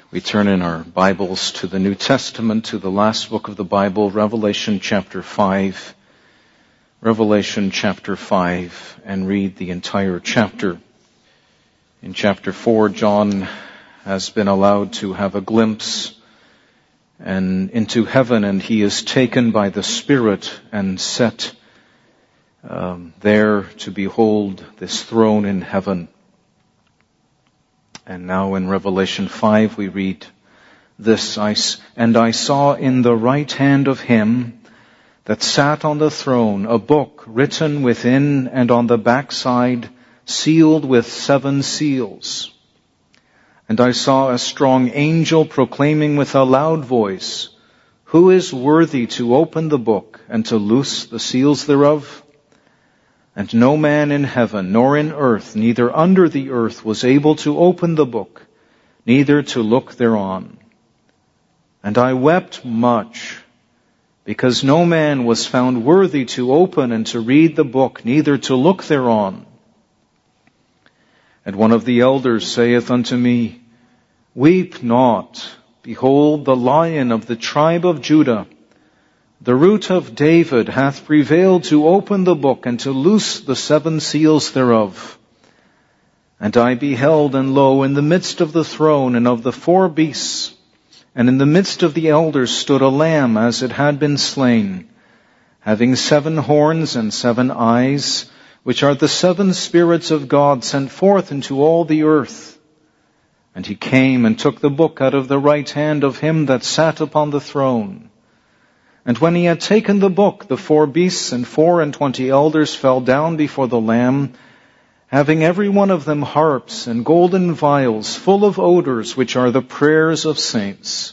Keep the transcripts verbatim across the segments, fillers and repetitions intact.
We turn in our Bibles to the New Testament, to the last book of the Bible, Revelation chapter five. Revelation chapter five, and read the entire chapter. In chapter four, John has been allowed to have a glimpse and into heaven, and he is taken by the Spirit and set um, there to behold this throne in heaven. And now in Revelation five we read this, I, And I saw in the right hand of him that sat on the throne a book written within and on the backside, sealed with seven seals. And I saw a strong angel proclaiming with a loud voice, Who is worthy to open the book and to loose the seals thereof? And no man in heaven, nor in earth, neither under the earth, was able to open the book, neither to look thereon. And I wept much, because no man was found worthy to open and to read the book, neither to look thereon. And one of the elders saith unto me, Weep not, behold, the Lion of the tribe of Judah, the root of David, hath prevailed to open the book and to loose the seven seals thereof. And I beheld, and lo, in the midst of the throne and of the four beasts, and in the midst of the elders stood a lamb as it had been slain, having seven horns and seven eyes, which are the seven spirits of God sent forth into all the earth. And he came and took the book out of the right hand of him that sat upon the throne. And when he had taken the book, the four beasts and four and twenty elders fell down before the Lamb, having every one of them harps and golden vials full of odors, which are the prayers of saints.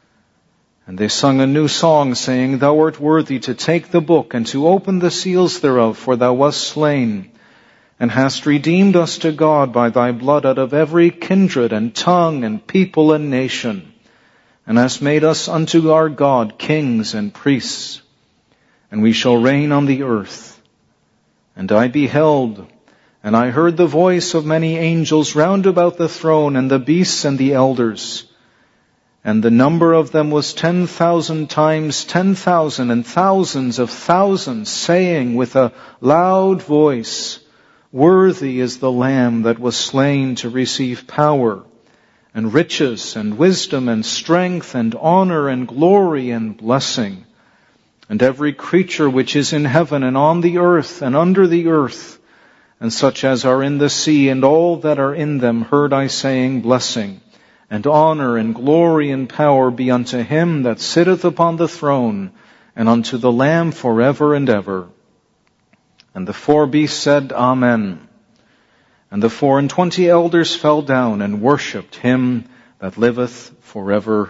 And they sung a new song, saying, Thou art worthy to take the book and to open the seals thereof, for thou wast slain, and hast redeemed us to God by thy blood out of every kindred and tongue and people and nation, and hast made us unto our God kings and priests, and we shall reign on the earth. And I beheld, and I heard the voice of many angels round about the throne, and the beasts and the elders. And the number of them was ten thousand times ten thousand, and thousands of thousands, saying with a loud voice, Worthy is the Lamb that was slain to receive power, and riches, and wisdom, and strength, and honor, and glory, and blessing. And every creature which is in heaven, and on the earth, and under the earth, and such as are in the sea, and all that are in them, heard I saying, Blessing, and honor, and glory, and power be unto him that sitteth upon the throne, and unto the Lamb forever and ever. And the four beasts said, Amen. And the four and twenty elders fell down and worshipped him that liveth forever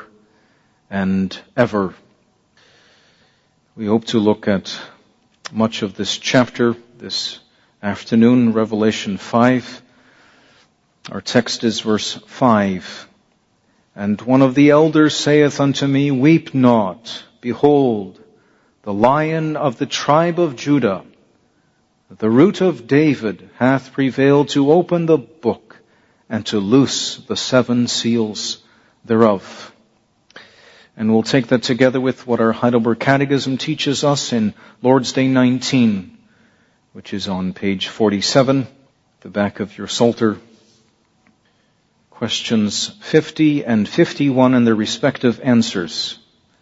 and ever. We hope to look at much of this chapter this afternoon, Revelation five. Our text is verse five. And one of the elders saith unto me, Weep not, behold, the Lion of the tribe of Judah, the root of David, hath prevailed to open the book and to loose the seven seals thereof. And we'll take that together with what our Heidelberg Catechism teaches us in Lord's Day nineteen, which is on page forty-seven, the back of your Psalter. Questions fifty and fifty-one and their respective answers.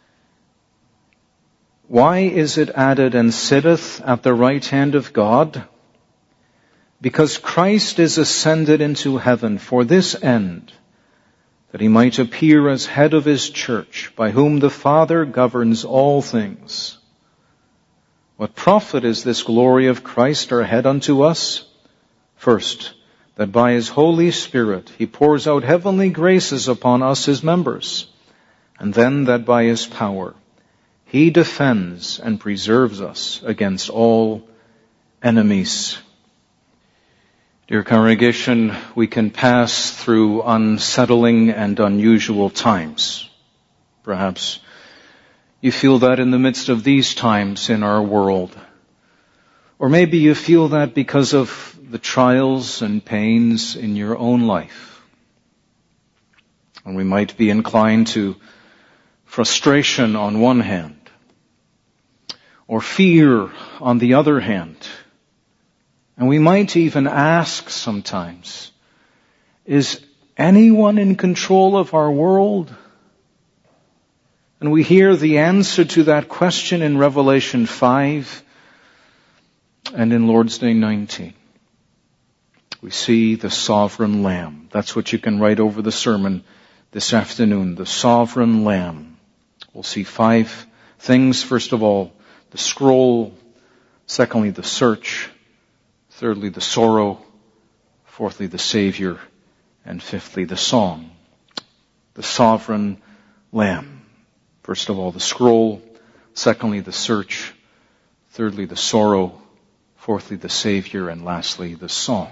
Why is it added, and sitteth at the right hand of God? Because Christ is ascended into heaven for this end, that he might appear as head of his church, by whom the Father governs all things. What profit is this glory of Christ our head unto us? First, that by his Holy Spirit he pours out heavenly graces upon us his members, and then that by his power he defends and preserves us against all enemies. Dear congregation, we can pass through unsettling and unusual times. Perhaps you feel that in the midst of these times in our world. Or maybe you feel that because of the trials and pains in your own life. And we might be inclined to frustration on one hand, or fear on the other hand. And we might even ask sometimes, is anyone in control of our world? And we hear the answer to that question in Revelation five and in Lord's Day nineteen. We see the sovereign Lamb. That's what you can write over the sermon this afternoon. The sovereign Lamb. We'll see five things. First of all, the scroll. Secondly, the search. Thirdly, the sorrow. Fourthly, the Savior. And fifthly, the song. The sovereign Lamb. First of all, the scroll. Secondly, the search. Thirdly, the sorrow. Fourthly, the Savior. And lastly, the song.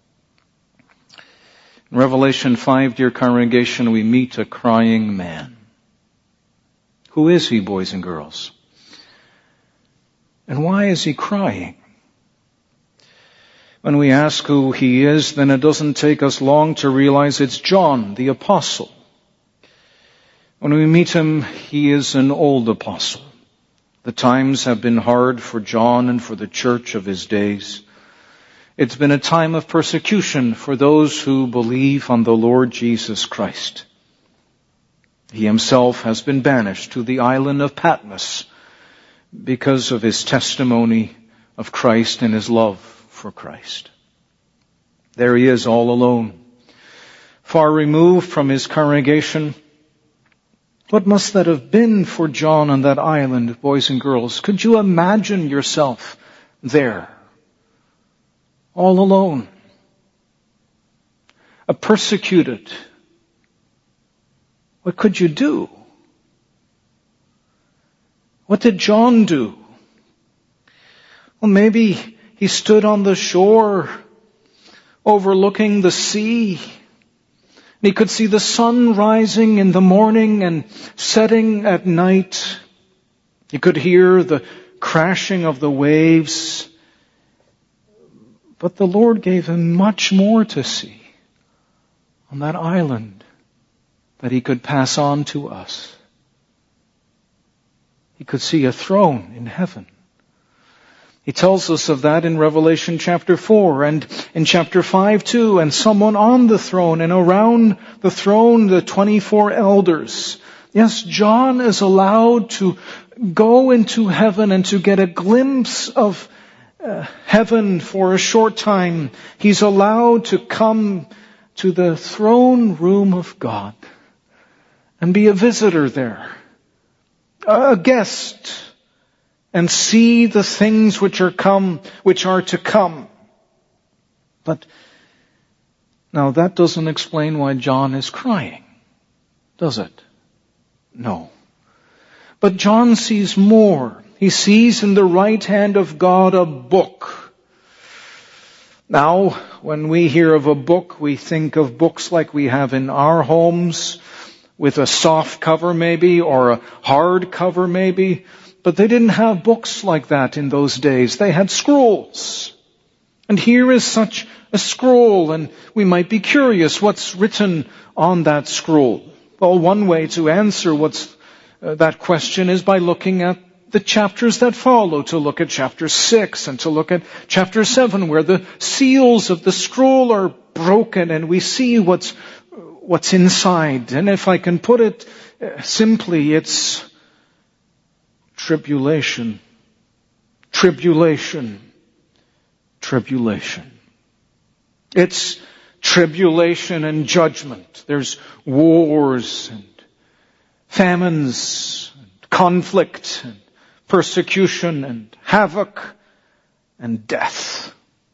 In Revelation five, dear congregation, we meet a crying man. Who is he, boys and girls? And why is he crying? When we ask who he is, then it doesn't take us long to realize it's John, the apostle. When we meet him, he is an old apostle. The times have been hard for John and for the church of his days. It's been a time of persecution for those who believe on the Lord Jesus Christ. He himself has been banished to the island of Patmos because of his testimony of Christ and his love for Christ. There he is all alone, far removed from his congregation. What must that have been for John on that island, boys and girls? Could you imagine yourself there? All alone. A persecuted. What could you do? What did John do? Well, maybe he stood on the shore overlooking the sea. He could see the sun rising in the morning and setting at night. He could hear the crashing of the waves. But the Lord gave him much more to see on that island that he could pass on to us. He could see a throne in heaven. He tells us of that in Revelation chapter four and in chapter five too, and someone on the throne and around the throne the twenty-four elders. Yes, John is allowed to go into heaven and to get a glimpse of Uh, heaven for a short time. He's allowed to come to the throne room of God and be a visitor there, a guest, and see the things which are come, which are to come. But now that doesn't explain why John is crying, does it? No. But John sees more. He sees in the right hand of God a book. Now, when we hear of a book, we think of books like we have in our homes, with a soft cover maybe, or a hard cover maybe. But they didn't have books like that in those days. They had scrolls. And here is such a scroll, and we might be curious what's written on that scroll. Well, one way to answer what's uh, that question is by looking at the chapters that follow, to look at chapter six and to look at chapter seven, where the seals of the scroll are broken and we see what's what's inside. And if I can put it simply, it's tribulation, tribulation, tribulation. It's tribulation and judgment. There's wars and famines and conflict and persecution and havoc and death.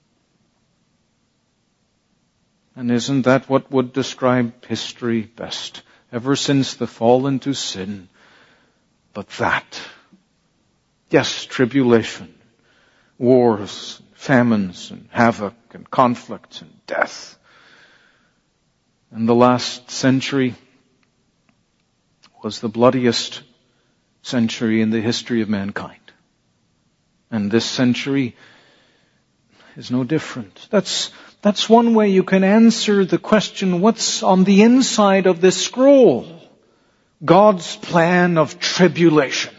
And isn't that what would describe history best? Ever since the fall into sin. But that. Yes, tribulation, wars, famines, and havoc, and conflict, and death. And the last century was the bloodiest century in the history of mankind. And this century is no different. That's That's one way you can answer the question, what's on the inside of this scroll? God's plan of tribulation.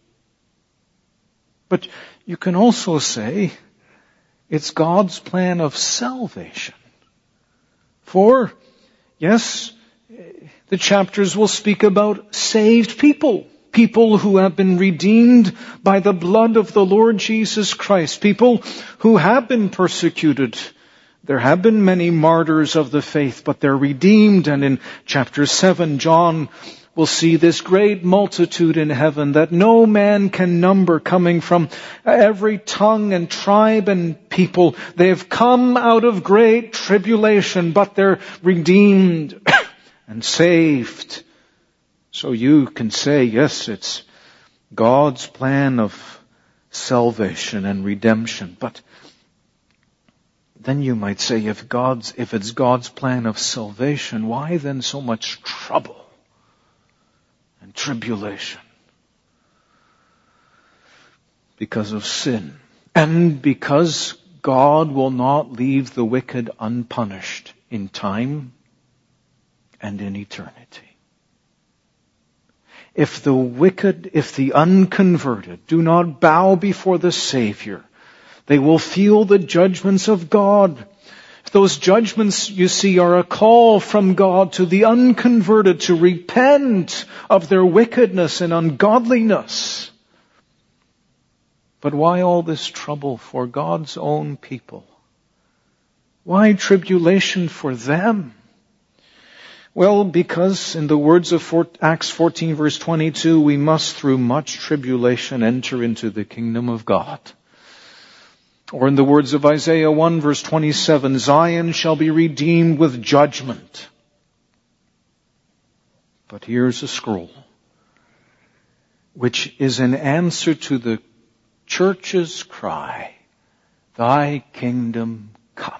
But you can also say, it's God's plan of salvation. For, yes, the chapters will speak about saved people. People who have been redeemed by the blood of the Lord Jesus Christ. People who have been persecuted. There have been many martyrs of the faith, but they're redeemed. And in chapter seven, John will see this great multitude in heaven that no man can number, coming from every tongue and tribe and people. They have come out of great tribulation, but they're redeemed and saved. So you can say, yes, it's God's plan of salvation and redemption. But then you might say, if God's, if it's God's plan of salvation, why then so much trouble and tribulation? Because of sin. And because God will not leave the wicked unpunished in time and in eternity. If the wicked, if the unconverted do not bow before the Savior, they will feel the judgments of God. Those judgments, you see, are a call from God to the unconverted to repent of their wickedness and ungodliness. But why all this trouble for God's own people? Why tribulation for them? Well, because in the words of Acts fourteen verse twenty-two, we must through much tribulation enter into the kingdom of God. Or in the words of Isaiah one verse twenty-seven, Zion shall be redeemed with judgment. But here's a scroll, which is an answer to the church's cry, Thy kingdom come.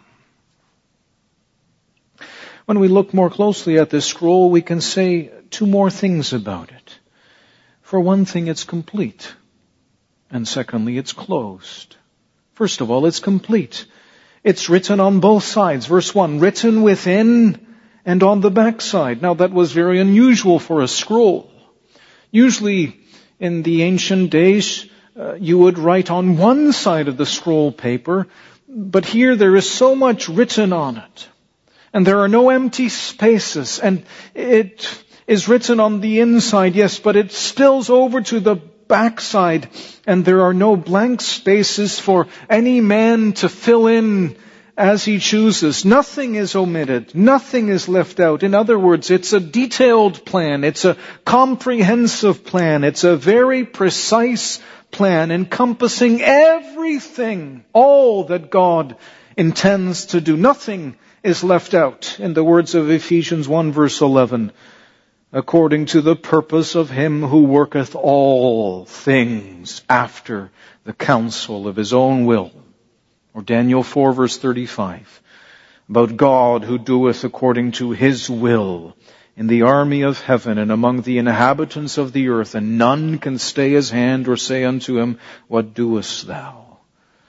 When we look more closely at this scroll, we can say two more things about it. For one thing, it's complete. And secondly, it's closed. First of all, it's complete. It's written on both sides. Verse one, written within and on the backside. Now that was very unusual for a scroll. Usually in the ancient days, uh, you would write on one side of the scroll paper, but here there is so much written on it. And there are no empty spaces, and it is written on the inside, yes, but it spills over to the backside, and there are no blank spaces for any man to fill in as he chooses. Nothing is omitted. Nothing is left out. In other words, it's a detailed plan. It's a comprehensive plan. It's a very precise plan encompassing everything, all that God intends to do. Nothing is left out. In the words of Ephesians one verse eleven, according to the purpose of him who worketh all things after the counsel of his own will. Or Daniel four verse thirty-five, about God who doeth according to his will in the army of heaven and among the inhabitants of the earth, and none can stay his hand or say unto him, what doest thou?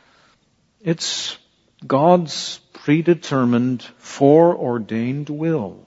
It's God's predetermined, foreordained will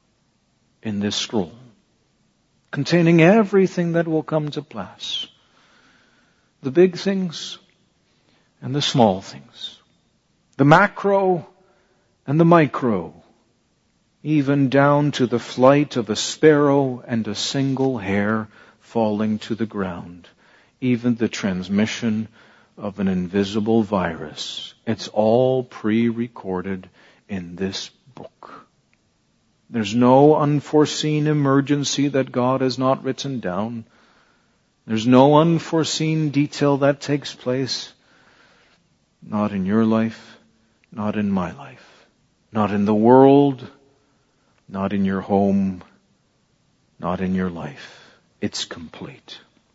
in this scroll, containing everything that will come to pass. The big things and the small things. The macro and the micro. Even down to the flight of a sparrow and a single hair falling to the ground. Even the transmission of an invisible virus. It's all pre-recorded in this book. There's no unforeseen emergency that God has not written down. There's no unforeseen detail that takes place. Not in your life, not in my life, not in the world, not in your home, not in your life. It's complete.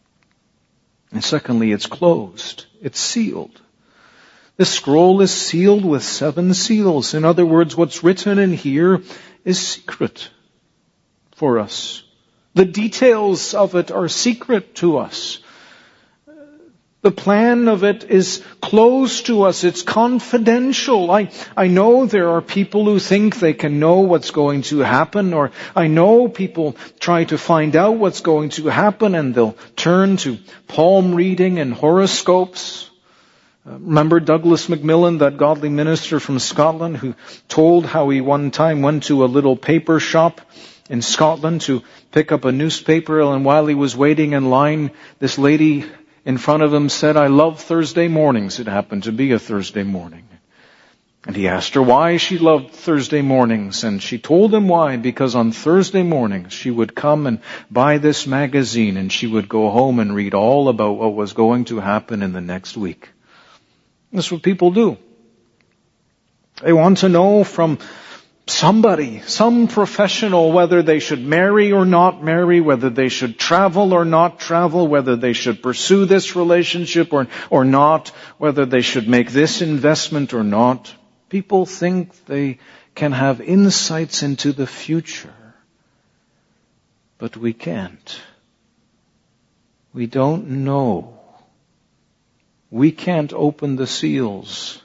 And secondly, it's closed. It's sealed. The scroll is sealed with seven seals. In other words, what's written in here is secret for us. The details of it are secret to us. The plan of it is close to us. It's confidential. I, I know there are people who think they can know what's going to happen, or I know people try to find out what's going to happen and they'll turn to palm reading and horoscopes. Uh, remember Douglas Macmillan, that godly minister from Scotland, who told how he one time went to a little paper shop in Scotland to pick up a newspaper, and while he was waiting in line, this lady in front of him said, "I love Thursday mornings." It happened to be a Thursday morning. And he asked her why she loved Thursday mornings, and she told him why, because on Thursday mornings she would come and buy this magazine, and she would go home and read all about what was going to happen in the next week. That's what people do. They want to know from somebody, some professional, whether they should marry or not marry, whether they should travel or not travel, whether they should pursue this relationship or, or not, whether they should make this investment or not. People think they can have insights into the future, but we can't. We don't know. We can't open the seals.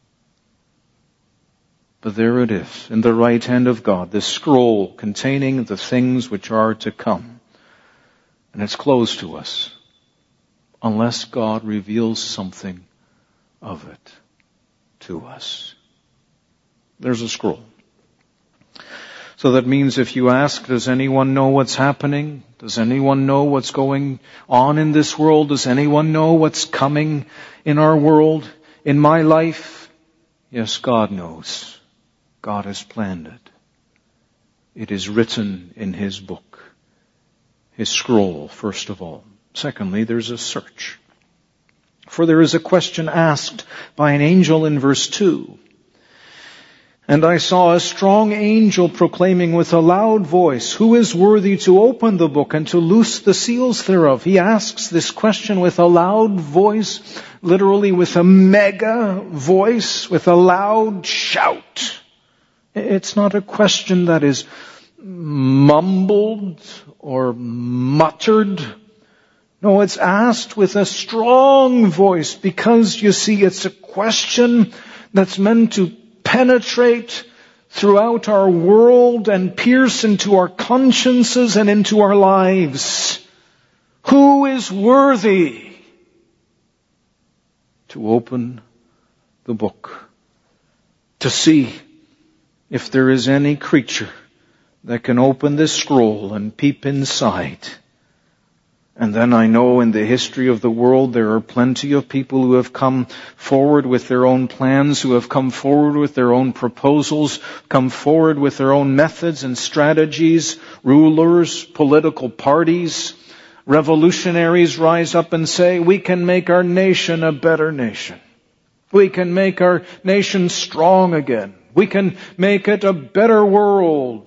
But there it is, in the right hand of God, this scroll containing the things which are to come. And it's closed to us, unless God reveals something of it to us. There's a scroll. So that means if you ask, does anyone know what's happening? Does anyone know what's going on in this world? Does anyone know what's coming in our world, in my life? Yes, God knows. God has planned it. It is written in His book, His scroll, first of all. Secondly, there's a search. For there is a question asked by an angel in verse two. And I saw a strong angel proclaiming with a loud voice, "Who is worthy to open the book and to loose the seals thereof?" He asks this question with a loud voice, literally with a mega voice, with a loud shout. It's not a question that is mumbled or muttered. No, it's asked with a strong voice, because, you see, it's a question that's meant to penetrate throughout our world and pierce into our consciences and into our lives. Who is worthy to open the book, to see if there is any creature that can open this scroll and peep inside? And then I know in the history of the world there are plenty of people who have come forward with their own plans, who have come forward with their own proposals, come forward with their own methods and strategies. Rulers, political parties, revolutionaries rise up and say, we can make our nation a better nation. We can make our nation strong again. We can make it a better world.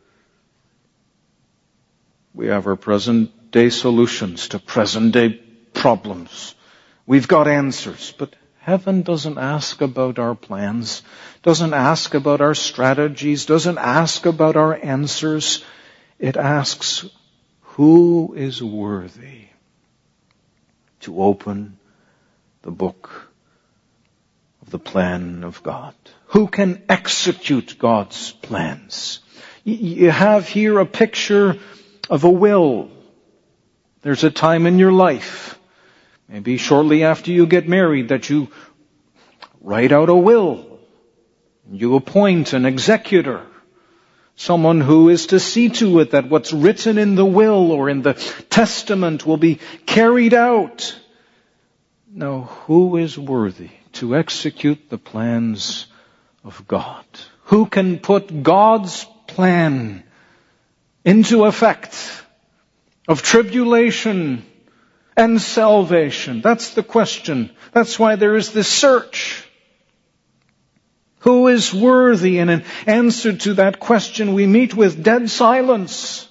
We have our present day solutions to present day problems. We've got answers, but heaven doesn't ask about our plans, doesn't ask about our strategies, doesn't ask about our answers. It asks, who is worthy to open the book of the plan of God? Who can execute God's plans? You have here a picture of a will. There's a time in your life, maybe shortly after you get married, that you write out a will. You appoint an executor, someone who is to see to it that what's written in the will or in the testament will be carried out. Now, who is worthy to execute the plans of God? Who can put God's plan into effect of tribulation and salvation? That's the question. That's why there is this search. Who is worthy? And in answer to that question, we meet with dead silence.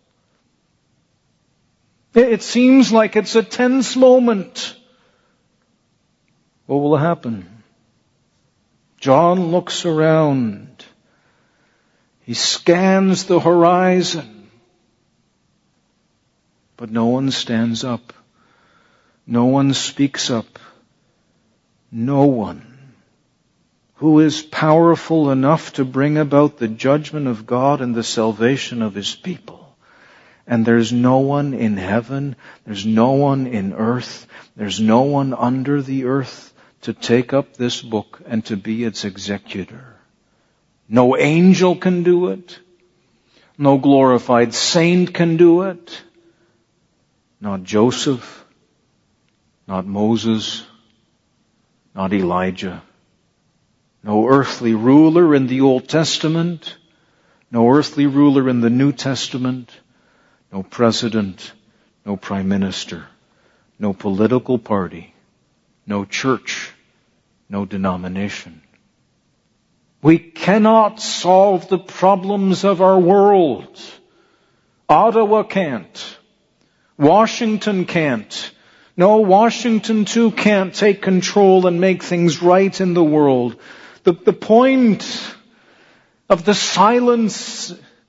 It seems like it's a tense moment. What will happen? John looks around. He scans the horizon. But no one stands up. No one speaks up. No one who is powerful enough to bring about the judgment of God and the salvation of His people. And there's no one in heaven, there's no one in earth, there's no one under the earth to take up this book and to be its executor. No angel can do it. No glorified saint can do it. Not Joseph, not Moses, not Elijah. No earthly ruler in the Old Testament, no earthly ruler in the New Testament, no president, no prime minister, no political party, no church, no denomination. We cannot solve the problems of our world. Ottawa can't. Washington can't. No, Washington too can't take control and make things right in the world. The, the point of the silence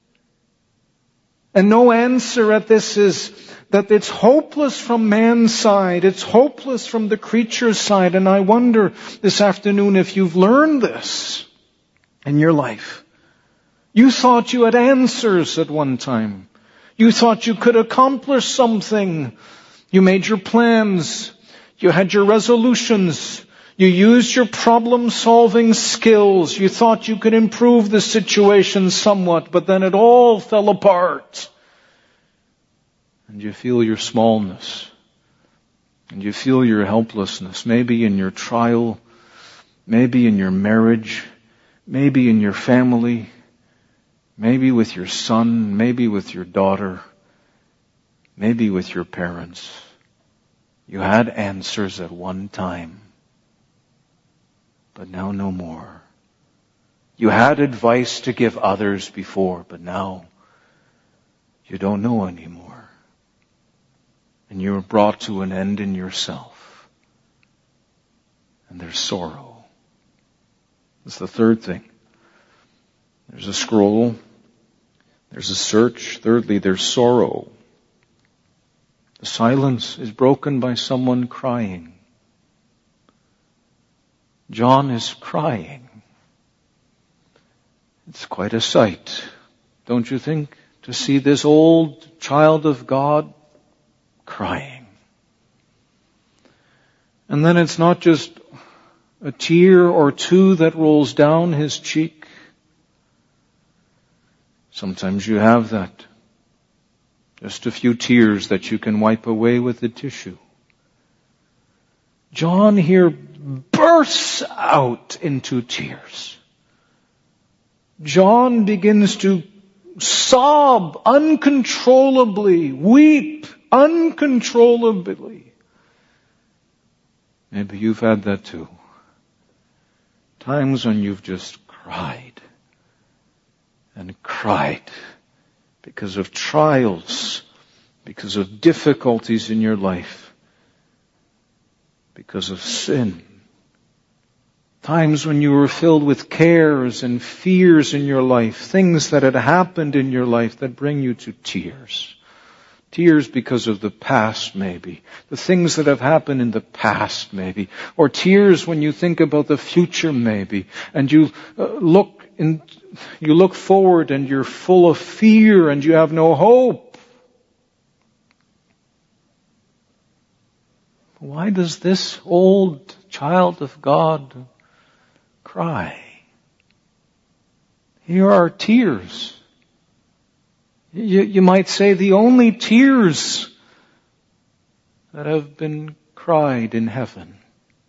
and no answer at this is that it's hopeless from man's side. It's hopeless from the creature's side. And I wonder this afternoon if you've learned this in your life. You thought you had answers at one time. You thought you could accomplish something. You made your plans. You had your resolutions. You used your problem-solving skills. You thought you could improve the situation somewhat, but then it all fell apart. And you feel your smallness. And you feel your helplessness. Maybe in your trial. Maybe in your marriage. Maybe in your family. Maybe with your son. Maybe with your daughter. Maybe with your parents. You had answers at one time. But now no more. You had advice to give others before, but now you don't know anymore. And you're brought to an end in yourself. And there's sorrow. That's the third thing. There's a scroll. There's a search. Thirdly, there's sorrow. The silence is broken by someone crying. John is crying. It's quite a sight, don't you think, to see this old child of God crying. And then it's not just a tear or two that rolls down his cheek. Sometimes you have that. Just a few tears that you can wipe away with a tissue. John here bursts out into tears. John begins to sob uncontrollably, weep uncontrollably. Maybe you've had that too. Times when you've just cried and cried because of trials, because of difficulties in your life, because of sin. Times when you were filled with cares and fears in your life, things that had happened in your life that bring you to tears. Tears because of the past, maybe. The things that have happened in the past, maybe. Or tears when you think about the future, maybe. And you uh, look in, you look forward and you're full of fear and you have no hope. Why does this old child of God cry? Here are tears. You, you might say the only tears that have been cried in heaven.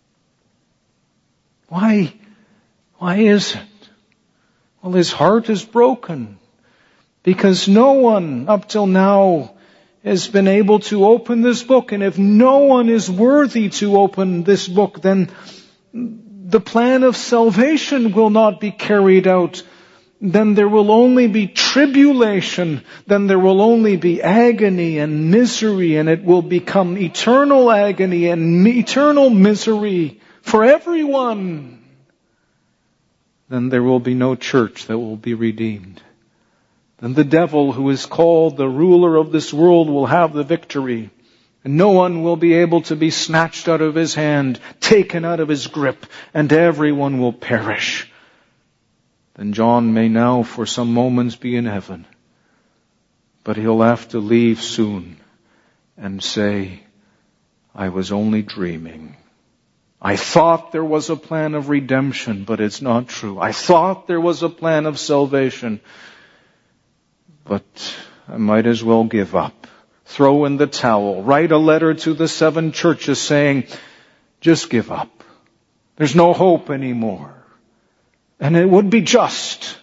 Why? Why is it? Well, his heart is broken because no one up till now has been able to open this book. And if no one is worthy to open this book, then the plan of salvation will not be carried out. Then there will only be tribulation. Then there will only be agony and misery, and it will become eternal agony and eternal misery for everyone. Then there will be no church that will be redeemed. Then the devil, who is called the ruler of this world, will have the victory. and no one will be able to be snatched out of his hand, taken out of his grip, and everyone will perish. Then John may now for some moments be in heaven, but he'll have to leave soon and say, I was only dreaming. I thought there was a plan of redemption, but it's not true. I thought there was a plan of salvation, but I might as well give up. Throw in the towel. Write a letter to the seven churches saying, just give up. There's no hope anymore. And it would be just.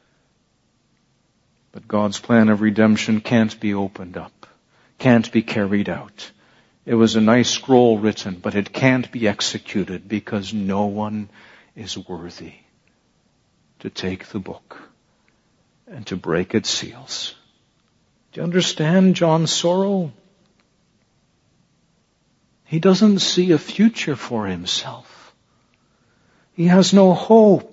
But God's plan of redemption can't be opened up, can't be carried out. It was a nice scroll written, but it can't be executed because no one is worthy to take the book and to break its seals. Do you understand John's sorrow? He doesn't see a future for himself. He has no hope.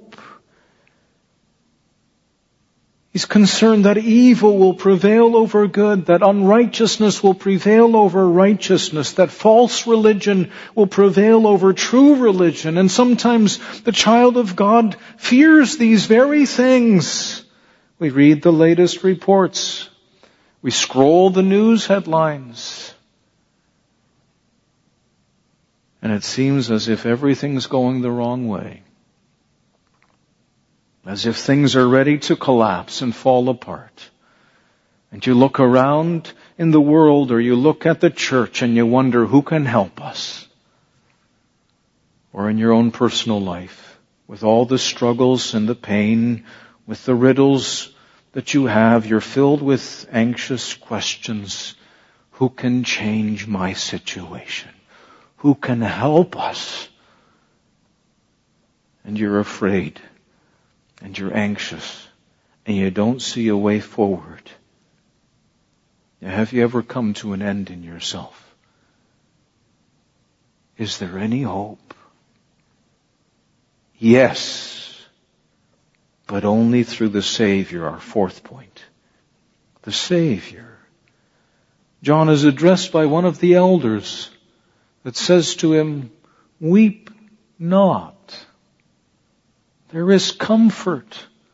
He's concerned that evil will prevail over good, that unrighteousness will prevail over righteousness, that false religion will prevail over true religion. And sometimes the child of God fears these very things. We read the latest reports. We scroll the news headlines. And it seems as if everything's going the wrong way. As if things are ready to collapse and fall apart. And you look around in the world or you look at the church and you wonder who can help us. Or in your own personal life, with all the struggles and the pain, with the riddles that you have, you're filled with anxious questions. Who can change my situation? Who can help us? And you're afraid. And you're anxious. And you don't see a way forward. Now, have you ever come to an end in yourself? Is there any hope? Yes. But only through the Savior, our fourth point. The Savior. John is addressed by one of the elders that says to him, weep not. There is comfort.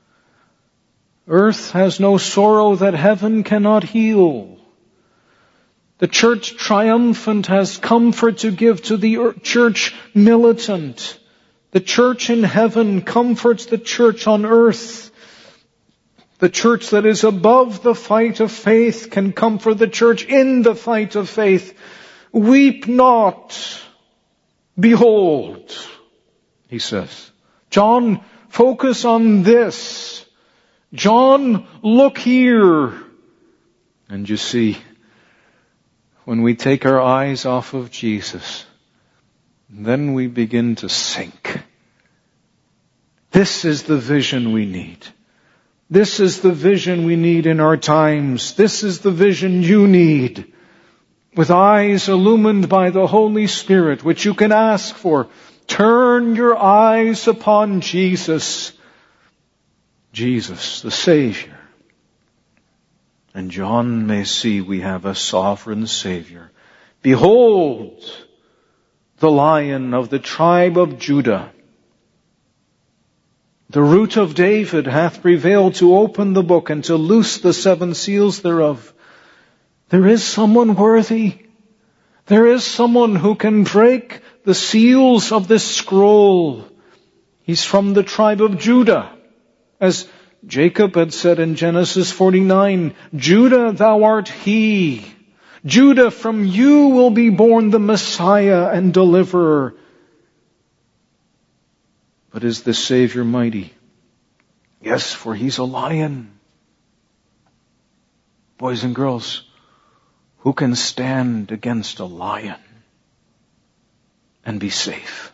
Earth has no sorrow that heaven cannot heal. The church triumphant has comfort to give to the church militant. The church in heaven comforts the church on earth. The church that is above the fight of faith can comfort the church in the fight of faith. Weep not. Behold, he says. John, focus on this. John, look here. And you see, when we take our eyes off of Jesus, then we begin to sink. This is the vision we need. This is the vision we need in our times. This is the vision you need. With eyes illumined by the Holy Spirit, which you can ask for. Turn your eyes upon Jesus. Jesus, the Savior. And John may see we have a sovereign Savior. Behold, the Lion of the tribe of Judah. The root of David hath prevailed to open the book and to loose the seven seals thereof. There is someone worthy. There is someone who can break the seals of this scroll. He's from the tribe of Judah. As Jacob had said in Genesis forty-nine, Judah, thou art he. Judah, from you will be born the Messiah and deliverer. But is this Savior mighty? Yes, for he's a lion. Boys and girls, who can stand against a lion and be safe?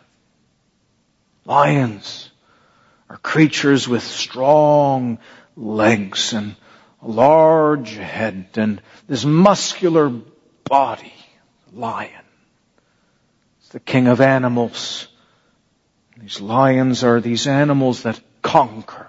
Lions are creatures with strong legs and a large head and this muscular body. Lion. It's the king of animals. These lions are these animals that conquer,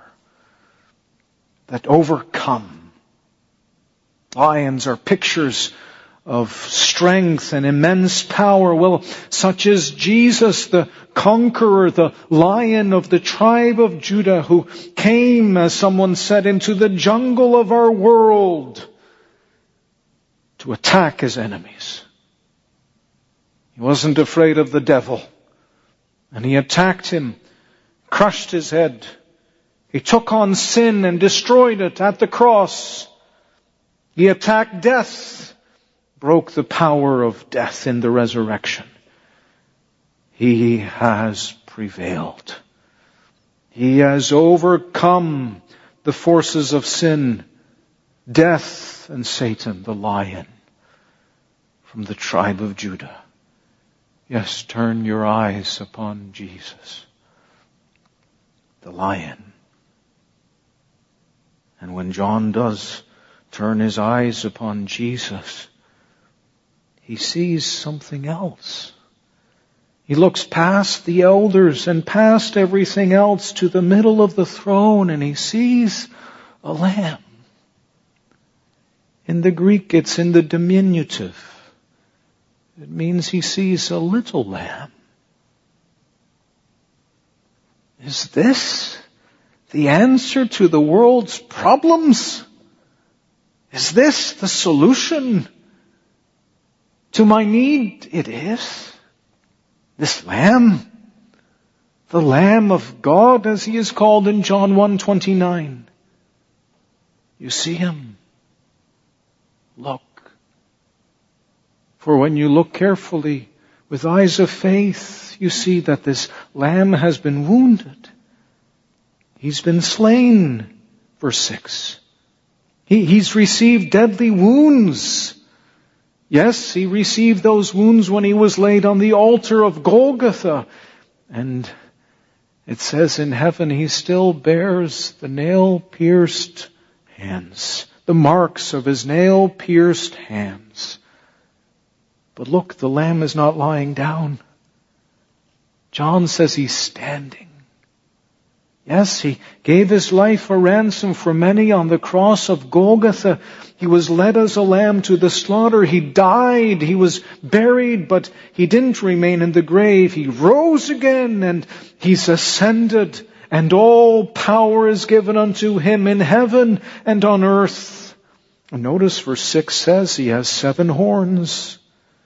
that overcome. Lions are pictures of strength and immense power. Well, such is Jesus, the conqueror, the Lion of the tribe of Judah, who came, as someone said, into the jungle of our world to attack his enemies. He wasn't afraid of the devil, and he attacked him, crushed his head. He took on sin and destroyed it at the cross. He attacked death, broke the power of death in the resurrection. He has prevailed. He has overcome the forces of sin, death, and Satan, the lion from the tribe of Judah. Yes, turn your eyes upon Jesus, the lion. And when John does turn his eyes upon Jesus, he sees something else. He looks past the elders and past everything else to the middle of the throne, and he sees a lamb. In the Greek, it's in the diminutive. It means he sees a little lamb. Is this the answer to the world's problems? Is this the solution to my need? It is. This lamb, the Lamb of God, as he is called in John one twenty-nine. You see him. Look. For when you look carefully with eyes of faith, you see that this lamb has been wounded. He's been slain, verse six. He, he's received deadly wounds. Yes, he received those wounds when he was laid on the altar of Golgotha. And it says in heaven he still bears the nail-pierced hands, the marks of his nail-pierced hands. But look, the Lamb is not lying down. John says he's standing. Yes, he gave his life a ransom for many on the cross of Golgotha. He was led as a lamb to the slaughter. He died. He was buried, but he didn't remain in the grave. He rose again, and he's ascended, and all power is given unto him in heaven and on earth. And notice verse six says he has seven horns.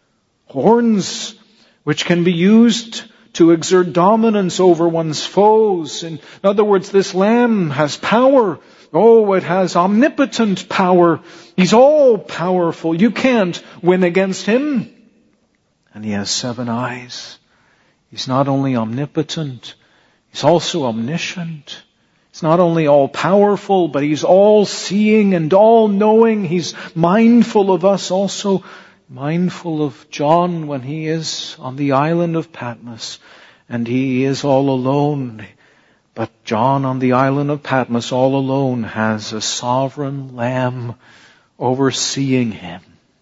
Horns which can be used to exert dominance over one's foes. In other words, this lamb has power. Oh, it has omnipotent power. He's all powerful. You can't win against him. And he has seven eyes. He's not only omnipotent, he's also omniscient. He's not only all powerful, but he's all seeing and all knowing. He's mindful of us also. Mindful of John when he is on the island of Patmos and he is all alone. But John on the island of Patmos all alone has a sovereign lamb overseeing him.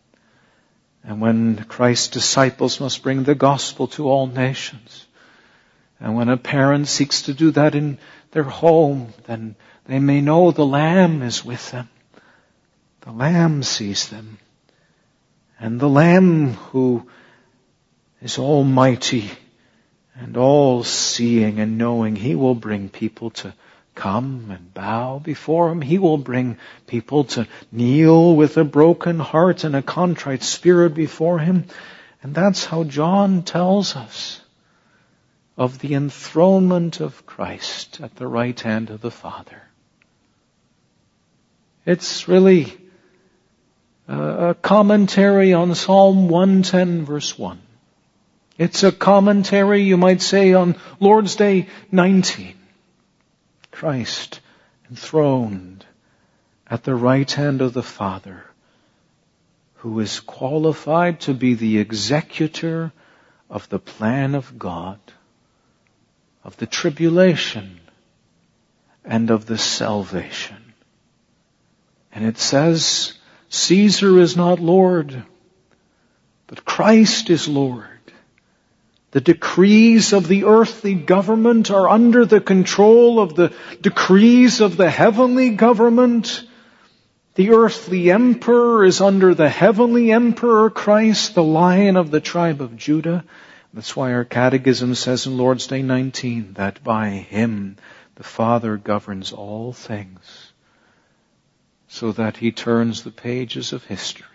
And when Christ's disciples must bring the gospel to all nations, and when a parent seeks to do that in their home, then they may know the Lamb is with them. The Lamb sees them. And the Lamb who is almighty and all-seeing and knowing, he will bring people to come and bow before him. He will bring people to kneel with a broken heart and a contrite spirit before him. And that's how John tells us of the enthronement of Christ at the right hand of the Father. It's really a commentary on Psalm one ten verse one. It's a commentary, you might say, on Lord's Day nineteen. Christ enthroned at the right hand of the Father, who is qualified to be the executor of the plan of God, of the tribulation and of the salvation. And it says, Caesar is not Lord, but Christ is Lord. The decrees of the earthly government are under the control of the decrees of the heavenly government. The earthly emperor is under the heavenly emperor, Christ, the Lion of the tribe of Judah. That's why our catechism says in Lord's Day nineteen that by him the Father governs all things, so that he turns the pages of history.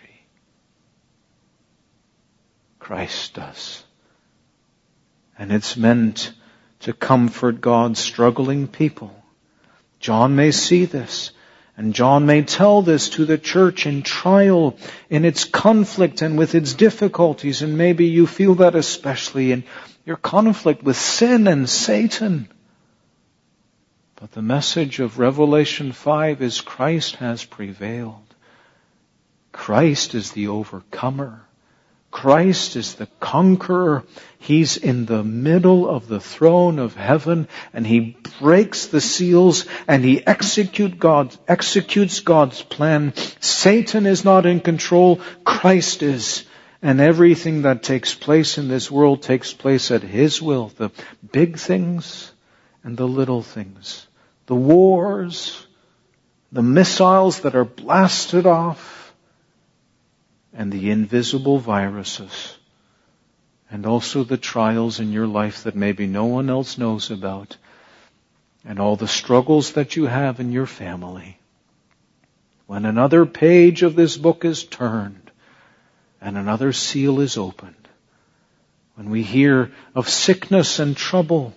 Christ does. And it's meant to comfort God's struggling people. John may see this, and John may tell this to the church in trial, in its conflict and with its difficulties, and maybe you feel that especially in your conflict with sin and Satan. But the message of Revelation five is Christ has prevailed. Christ is the overcomer. Christ is the conqueror. He's in the middle of the throne of heaven, and he breaks the seals and he execute God, executes God's plan. Satan is not in control. Christ is. And everything that takes place in this world takes place at his will. The big things and the little things. The wars, the missiles that are blasted off, and the invisible viruses, and also the trials in your life that maybe no one else knows about, and all the struggles that you have in your family. When another page of this book is turned, and another seal is opened, when we hear of sickness and trouble,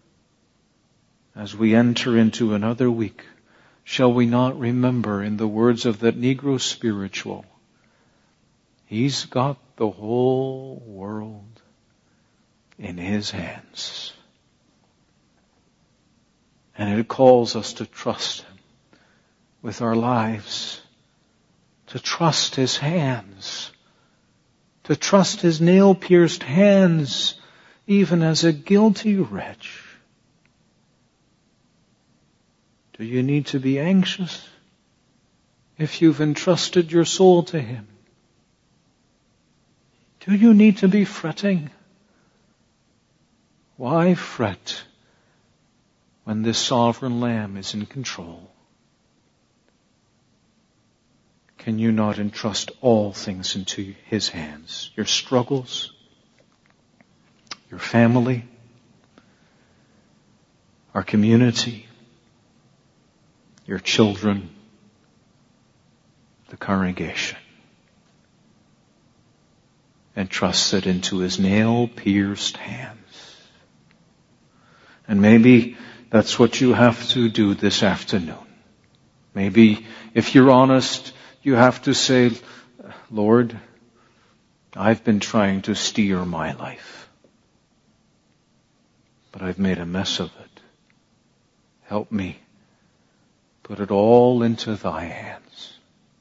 as we enter into another week, shall we not remember, in the words of that Negro spiritual, he's got the whole world in his hands. And it calls us to trust him with our lives, to trust his hands, to trust his nail-pierced hands, even as a guilty wretch. Do you need to be anxious if you've entrusted your soul to him? Do you need to be fretting? Why fret when this sovereign Lamb is in control? Can you not entrust all things into his hands? Your struggles, your family, our community, your children, the congregation. And trust it into his nail-pierced hands. And maybe that's what you have to do this afternoon. Maybe, if you're honest, you have to say, Lord, I've been trying to steer my life, but I've made a mess of it. Help me. Put it all into thy hands.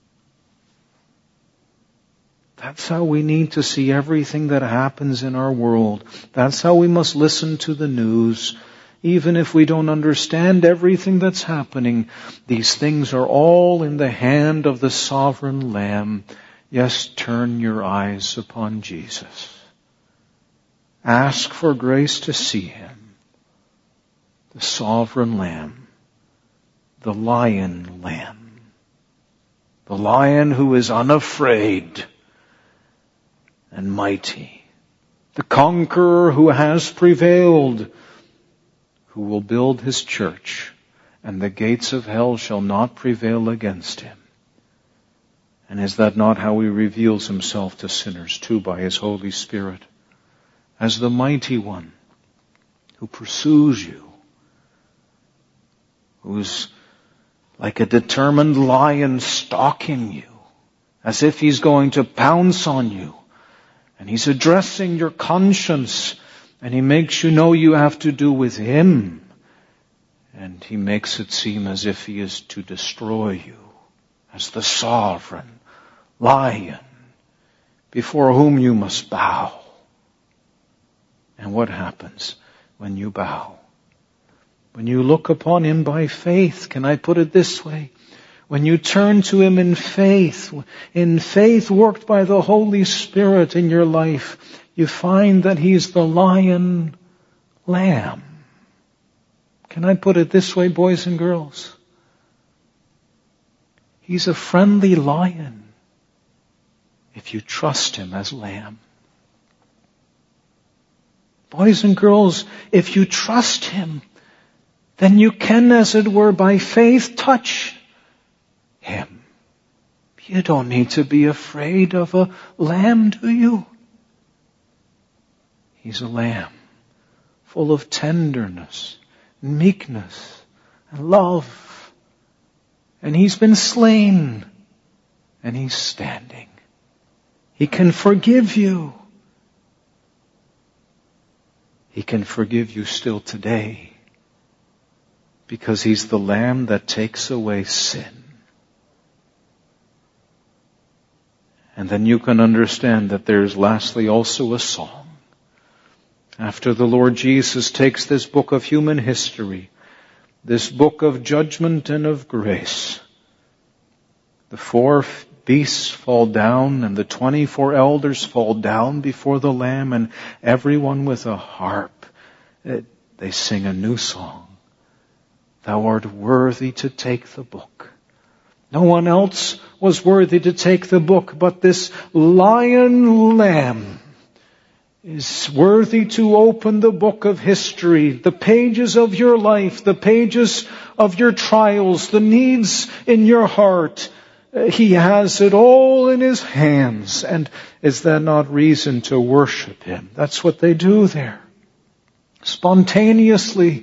That's how we need to see everything that happens in our world. That's how we must listen to the news. Even if we don't understand everything that's happening, these things are all in the hand of the sovereign Lamb. Yes, turn your eyes upon Jesus. Ask for grace to see him. The sovereign Lamb. The Lion Lamb. The Lion who is unafraid and mighty. The conqueror who has prevailed, who will build his church, and the gates of hell shall not prevail against him. And is that not how he reveals himself to sinners too, by his Holy Spirit? As the mighty one who pursues you, who's like a determined lion stalking you, as if he's going to pounce on you. And he's addressing your conscience, and he makes you know you have to do with him. And he makes it seem as if he is to destroy you, as the sovereign lion before whom you must bow. And what happens when you bow? When you look upon him by faith, can I put it this way? When you turn to him in faith, in faith worked by the Holy Spirit in your life, you find that he's the Lion Lamb. Can I put it this way, boys and girls? He's a friendly lion if you trust him as lamb. Boys and girls, if you trust him, then you can, as it were, by faith touch him. You don't need to be afraid of a lamb, do you? He's a lamb full of tenderness, and meekness, and love. And he's been slain, and he's standing. He can forgive you. He can forgive you still today, because he's the Lamb that takes away sin. And then you can understand that there's lastly also a song. After the Lord Jesus takes this book of human history, this book of judgment and of grace, the four beasts fall down and the twenty-four elders fall down before the Lamb, and everyone with a harp, they sing a new song. Thou art worthy to take the book. No one else was worthy to take the book, but this lion lamb is worthy to open the book of history, the pages of your life, the pages of your trials, the needs in your heart. He has it all in his hands. And is that not reason to worship him? That's what they do there. Spontaneously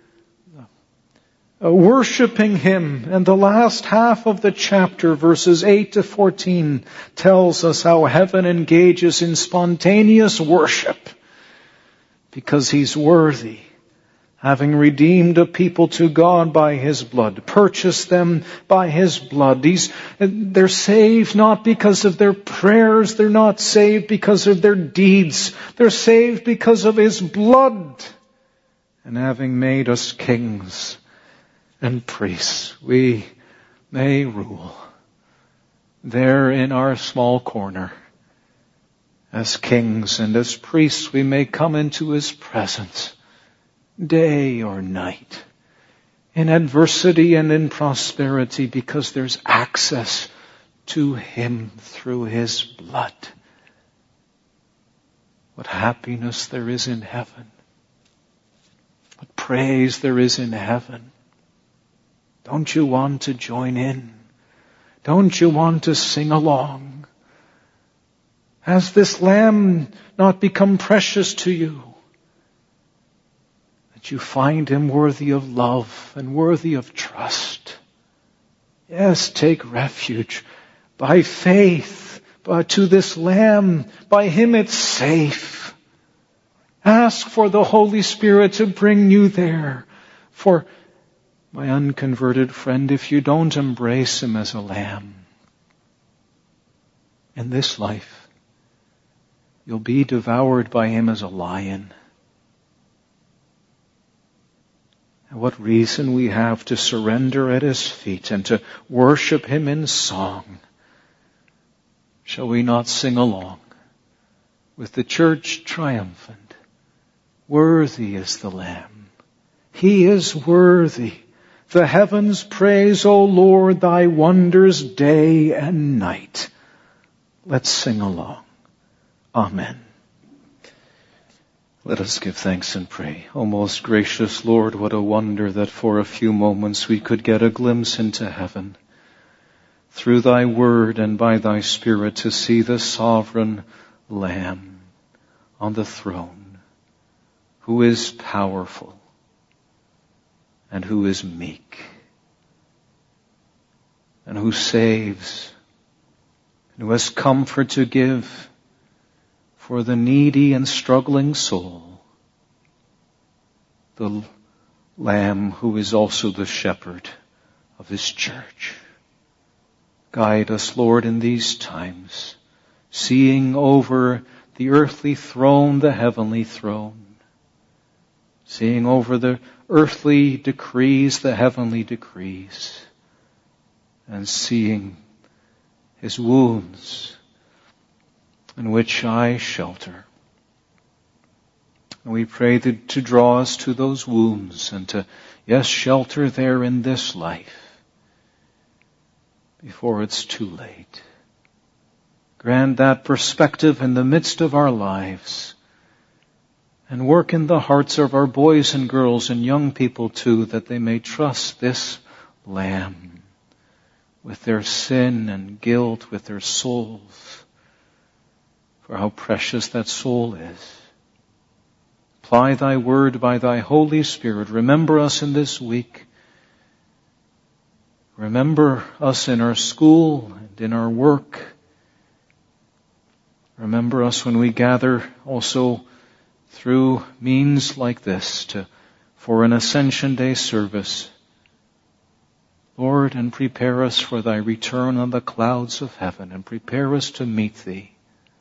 Uh, worshiping him. And the last half of the chapter, verses eight to fourteen, tells us how heaven engages in spontaneous worship because he's worthy, having redeemed a people to God by his blood, purchased them by his blood. These, they're saved not because of their prayers, they're not saved because of their deeds, they're saved because of his blood. And having made us kings and priests, we may rule there in our small corner. As kings and as priests, we may come into his presence day or night, in adversity and in prosperity, because there's access to him through his blood. What happiness there is in heaven. What praise there is in heaven. Don't you want to join in? Don't you want to sing along? Has this lamb not become precious to you? That you find him worthy of love and worthy of trust. Yes, take refuge by faith but to this lamb. By him it's safe. Ask for the Holy Spirit to bring you there. For my unconverted friend, if you don't embrace him as a lamb in this life, you'll be devoured by him as a lion. And what reason we have to surrender at his feet and to worship him in song. Shall we not sing along with the church triumphant? Worthy is the Lamb. He is worthy. The heavens praise, O Lord, thy wonders day and night. Let's sing along. Amen. Let us give thanks and pray. O most gracious Lord, what a wonder that for a few moments we could get a glimpse into heaven. Through thy word and by thy Spirit to see the sovereign Lamb on the throne, who is powerful and who is meek, and who saves, and who has comfort to give for the needy and struggling soul. The Lamb who is also the shepherd of his church. Guide us, Lord, in these times, seeing over the earthly throne, the heavenly throne, seeing over the earthly decrees, the heavenly decrees, and seeing his wounds in which I shelter. And we pray that to draw us to those wounds and to, yes, shelter there in this life. before it's too late. Grant that perspective in the midst of our lives, and work in the hearts of our boys and girls and young people too, that they may trust this Lamb with their sin and guilt, with their souls, for how precious that soul is. Apply thy word by thy Holy Spirit. Remember us in this week. Remember us in our school and in our work. Remember us when we gather also through means like this to, for an Ascension Day service. Lord, and prepare us for thy return on the clouds of heaven, and prepare us to meet thee.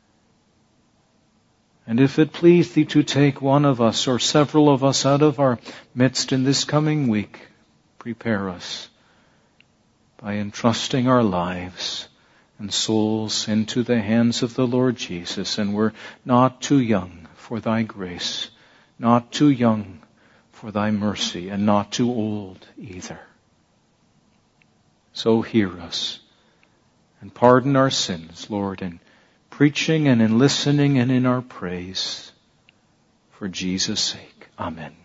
And if it please thee to take one of us or several of us out of our midst in this coming week, prepare us by entrusting our lives and souls into the hands of the Lord Jesus. And we're not too young for thy grace, not too young for thy mercy, and not too old either. So hear us and pardon our sins, Lord, in preaching and in listening and in our praise. For Jesus' sake. Amen.